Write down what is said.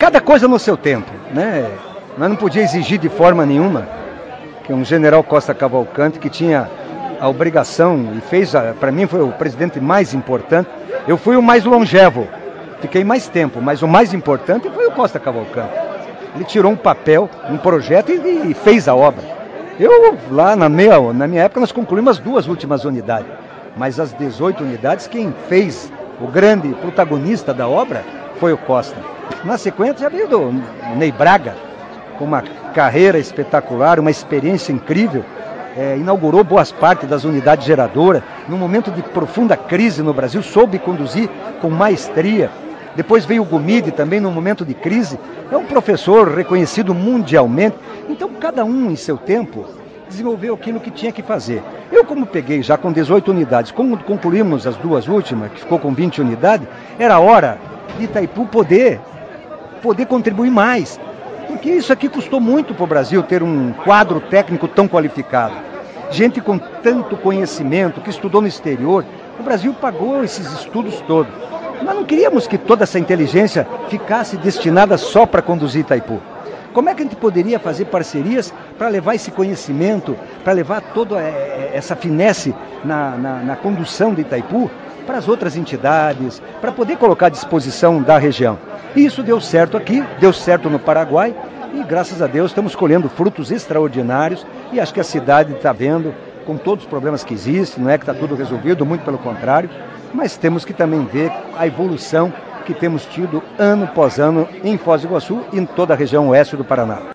cada coisa no seu tempo, né? Nós não podíamos exigir de forma nenhuma que um general Costa Cavalcante, que tinha a obrigação e fez, para mim foi o presidente mais importante, eu fui o mais longevo, fiquei mais tempo, mas o mais importante foi o Costa Cavalcante. Ele tirou um papel, um projeto e fez a obra. Eu, lá na minha época, nós concluímos as 2 últimas unidades, mas as 18 unidades, quem fez o grande protagonista da obra foi o Costa. Na sequência já veio do Ney Braga, com uma carreira espetacular, uma experiência incrível, inaugurou boas partes das unidades geradoras, num momento de profunda crise no Brasil, soube conduzir com maestria. Depois veio o Gumide também, num momento de crise, é um professor reconhecido mundialmente. Então, cada um em seu tempo desenvolveu aquilo que tinha que fazer. Eu, como peguei já com 18 unidades, como concluímos as 2 últimas, que ficou com 20 unidades, era hora de Itaipu poder contribuir mais. Porque isso aqui custou muito para o Brasil, ter um quadro técnico tão qualificado. Gente com tanto conhecimento, que estudou no exterior. O Brasil pagou esses estudos todos. Nós não queríamos que toda essa inteligência ficasse destinada só para conduzir Itaipu. Como é que a gente poderia fazer parcerias para levar esse conhecimento, para levar toda essa finesse na condução de Itaipu para as outras entidades, para poder colocar à disposição da região? E isso deu certo aqui, deu certo no Paraguai e, graças a Deus, estamos colhendo frutos extraordinários e acho que a cidade está vendo, com todos os problemas que existem, não é que está tudo resolvido, muito pelo contrário, mas temos que também ver a evolução que temos tido ano após ano em Foz do Iguaçu e em toda a região oeste do Paraná.